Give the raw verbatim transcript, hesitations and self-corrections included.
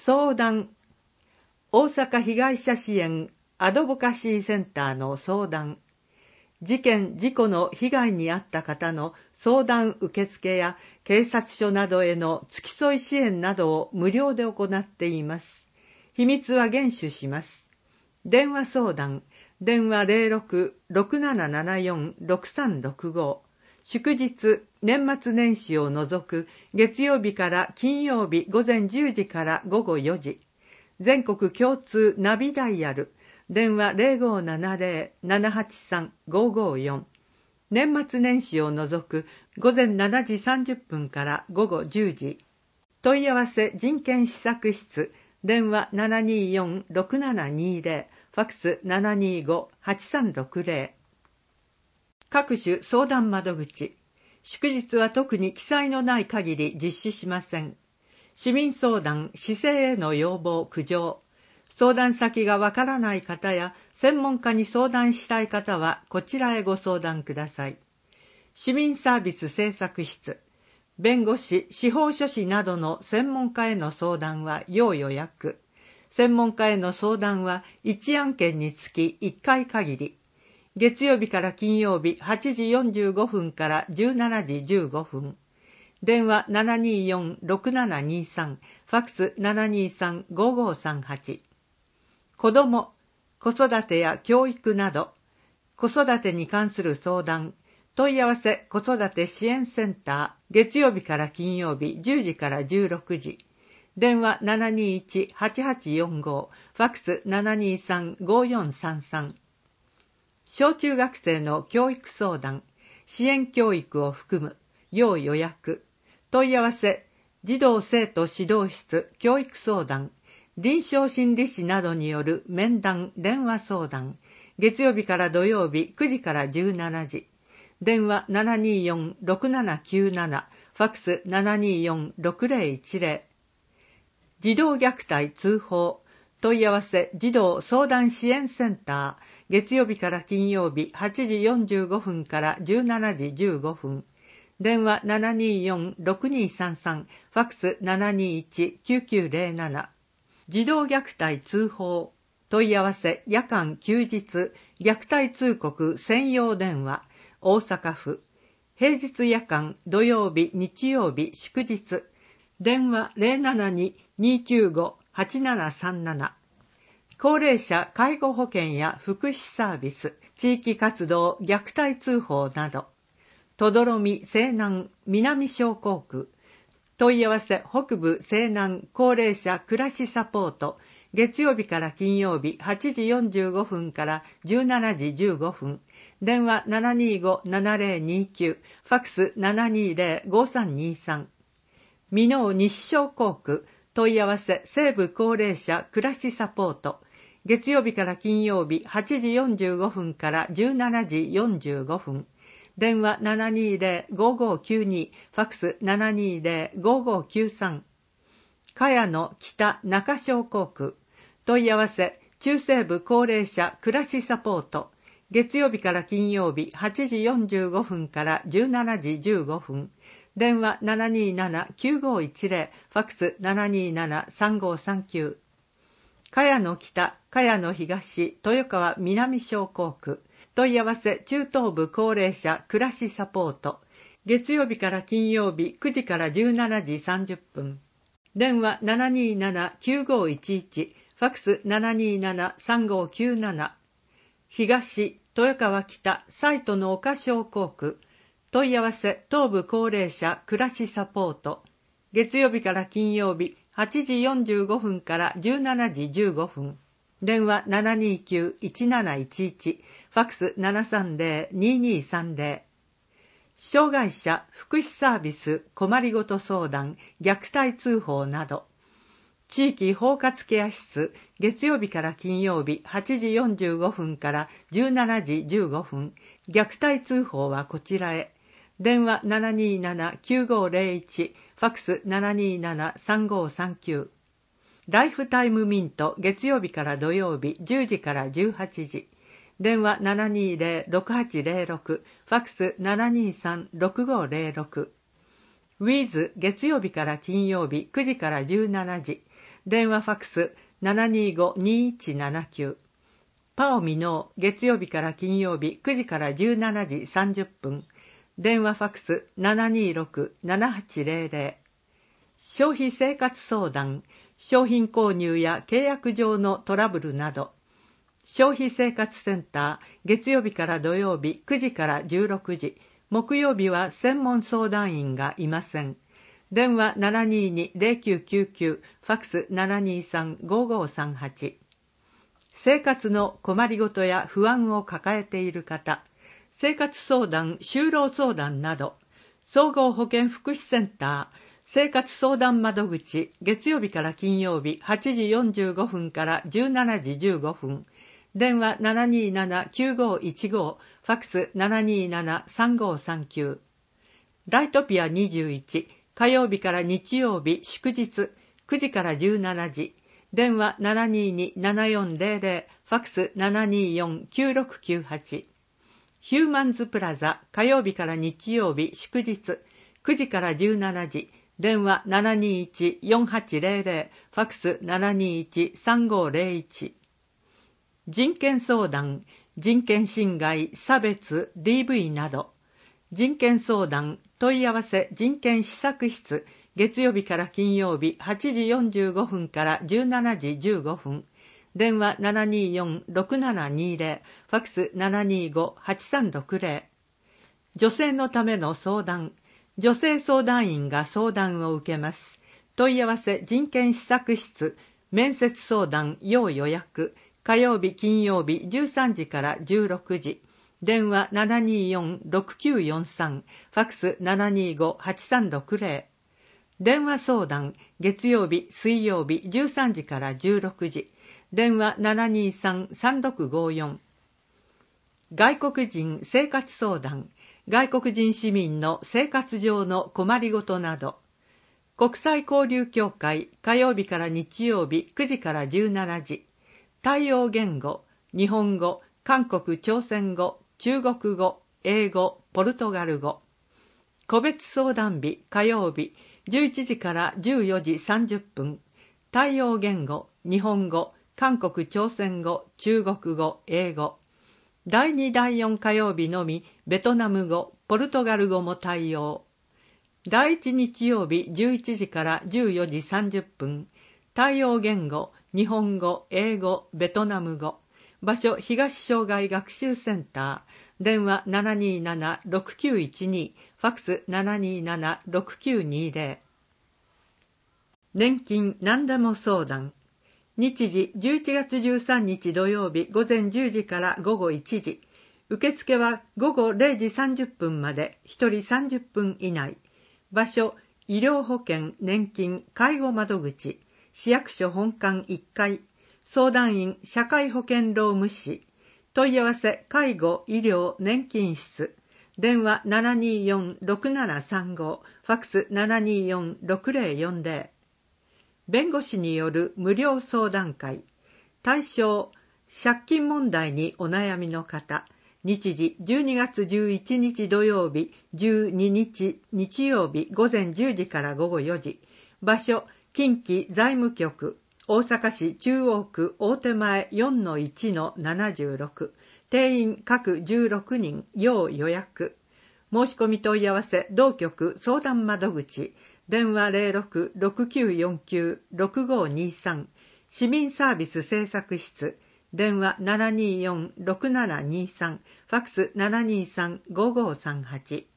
相談。大阪被害者支援アドボカシーセンターの相談。事件・事故の被害に遭った方の相談受付や警察署などへの付き添い支援などを無料で行っています。秘密は厳守します。電話相談。電話 ゼロろく ろくななななよん ろくさんろくご。祝日、年末年始を除く月曜日から金曜日午前じゅうじから午後よじ。全国共通ナビダイヤル。電話 ゼロごななゼロ ななはちさん ごごよん。年末年始を除く午前しちじさんじゅっぷんから午後じゅうじ。問い合わせ人権施策室。電話 ななによん ろくななにゼロ。ファックス ななにご はちさんろくゼロ。各種相談窓口。祝日は特に記載のない限り実施しません。市民相談、市政への要望、苦情。相談先がわからない方や専門家に相談したい方はこちらへご相談ください。市民サービス政策室。弁護士、司法書士などの専門家への相談は要予約。専門家への相談はいち案件につきいっかい限り。月曜日から金曜日はちじよんじゅうごふんからじゅうしちじじゅうごふん。電話 ななによん ろくななにさん。ファックス ななにさん ごごさんはち。子ども、子育てや教育など、子育てに関する相談、問い合わせ子育て支援センター、月曜日から金曜日じゅうじからじゅうろくじ。電話 ななにいち はちはちよんご。ファックス ななにさん ごよんさんさん。小中学生の教育相談、支援教育を含む、要予約。問い合わせ、児童生徒指導室教育相談、臨床心理士などによる面談電話相談、月曜日から土曜日くじからじゅうしちじ。電話 ななによん ろくななきゅうなな、ファックス ななによん ろくゼロいちゼロ。児童虐待通報、問い合わせ児童相談支援センター、月曜日から金曜日はちじよんじゅうごふんからじゅうしちじじゅうごふん。電話 ななによん ろくにさんさん、ファックス ななにいち きゅうきゅうゼロなな。児童虐待通報、問い合わせ夜間休日、虐待通告専用電話、大阪府。平日夜間、土曜日、日曜日、祝日。電話 ゼロななに にきゅうご はちななさんなな。高齢者介護保険や福祉サービス、地域活動、虐待通報など。とどろみ西南南小港区。問い合わせ北部西南高齢者暮らしサポート。月曜日から金曜日はちじよんじゅうごふんからじゅうしちじじゅうごふん。電話 ななにご ななゼロにきゅう、ファックス ななにゼロ ごさんにさん。箕面西小港区。問い合わせ西部高齢者暮らしサポート。月曜日から金曜日はちじよんじゅうごふんからじゅうしちじよんじゅうごふん。電話 ななにゼロ ごごきゅうに、ファックス ななにゼロ ごごきゅうさん。茅野北中小港区。問い合わせ中西部高齢者暮らしサポート。月曜日から金曜日はちじよんじゅうごふんからじゅうしちじじゅうごふん。電話 ななになな きゅうごいちゼロ、ファックス ななになな さんごさんきゅう。茅野北、茅野東、豊川南小港区。問い合わせ中東部高齢者暮らしサポート。月曜日から金曜日くじからじゅうしちじさんじゅっぷん。電話 ななになな きゅうごいちいち、ファックス ななになな さんごきゅうなな。東、豊川北、西都の岡小港区。問い合わせ東部高齢者暮らしサポート。月曜日から金曜日はちじよんじゅうごふんからじゅうしちじじゅうごふん。電話 ななにきゅう いちなないちいち、ファックス ななさんゼロ ににさんゼロ。障害者福祉サービス困りごと相談、虐待通報など。地域包括ケア室、月曜日から金曜日はちじよんじゅうごふんからじゅうしちじじゅうごふん。虐待通報はこちらへ。電話 ななになな きゅうごゼロいち、ファックス ななになな さんごさんきゅう。ライフタイムミント月曜日から土曜日じゅうじからじゅうはちじ。電話 ななにゼロ ろくはちゼロろく、ファックス ななにさん ろくごゼロろく。ウィズ月曜日から金曜日くじからじゅうしちじ。 電話ファックス ななにーご にーいちななきゅう。パオミノー月曜日から金曜日くじからじゅうしちじさんじゅっぷん。電話ファックス ななにーろく ななはちゼロゼロ。消費生活相談、商品購入や契約上のトラブルなど。消費生活センター、月曜日から土曜日くじからじゅうろくじ、木曜日は専門相談員がいません。電話 ななにーに ゼロきゅうきゅうきゅう、ファックス ななにーさん ごごさんはち。生活の困りごとや不安を抱えている方、生活相談、就労相談など、総合保健福祉センター、生活相談窓口、月曜日から金曜日はちじよんじゅうごふんからじゅうしちじじゅうごふん、電話 ななにーなな きゅうごいちご、ファックス ななにーなな さんごさんきゅう。ライトピアにじゅういち、火曜日から日曜日祝日くじからじゅうしちじ、電話 ななにーに ななよんゼロゼロ、ファックス ななにーよん きゅうろくきゅうはち。ヒューマンズプラザ、火曜日から日曜日祝日くじからじゅうしちじ、電話 ななにーいち よんはちゼロゼロ、ファックス ななにーいち さんごゼロいち。人権相談、人権侵害、差別、ディーブイ など。人権相談、問い合わせ人権施策室、月曜日から金曜日はちじよんじゅうごふんからじゅうしちじじゅうごふん。電話 ななにーよん ろくななにーゼロ、ファックス ななにーご はちさんろくゼロ。女性のための相談、女性相談員が相談を受けます。問い合わせ人権施策室、面接相談要予約、火曜日金曜日じゅうさんじからじゅうろくじ、電話 ななにーよん ろくきゅうよんさん、ファックス ななにーご はちさんろくゼロ。電話相談、月曜日水曜日じゅうさんじからじゅうろくじ、電話 ななにーさん さんろくごよん。外国人生活相談、外国人市民の生活上の困りごとなど。国際交流協会、火曜日から日曜日くじからじゅうしちじ、対応言語、日本語、韓国朝鮮語、中国語、英語、ポルトガル語。個別相談日、火曜日、じゅういちじからじゅうよじさんじゅっぷん。対応言語、日本語、韓国朝鮮語、中国語、英語。だいにだいよん火曜日のみ、ベトナム語、ポルトガル語も対応。だいいち日曜日じゅういちじからじゅうよじさんじゅっぷん。対応言語、日本語、英語、ベトナム語。場所、東障害学習センター。電話 ななにーなな ろくきゅういちに、ファックス ななにーなな ろくきゅうにゼロ。年金何でも相談。日時じゅういちがつじゅうさんにち土曜日午前じゅうじから午後いちじ。受付は午後れいじさんじゅっぷんまで、ひとりさんじゅっぷん以内。場所、医療保険、年金、介護窓口。市役所本館いっかい、相談員社会保険労務士、問い合わせ介護医療年金室、電話 ななにーよん ろくななさんご、ファックス ななにーよん ろくゼロよんゼロ。弁護士による無料相談会、対象借金問題にお悩みの方、日時じゅうにがつじゅういちにち土曜日、じゅうににち日曜日午前じゅうじから午後よじ、場所近畿財務局、大阪市中央区大手前 よんのいちのななじゅうろく、定員各じゅうろくにん、要予約。申し込み問い合わせ同局相談窓口、電話 ゼロろく ろくきゅうよんきゅう ろくごにさん、市民サービス政策室、電話 ななにーよん ろくななにさん、ファックス ななにーさん ごごさんはち。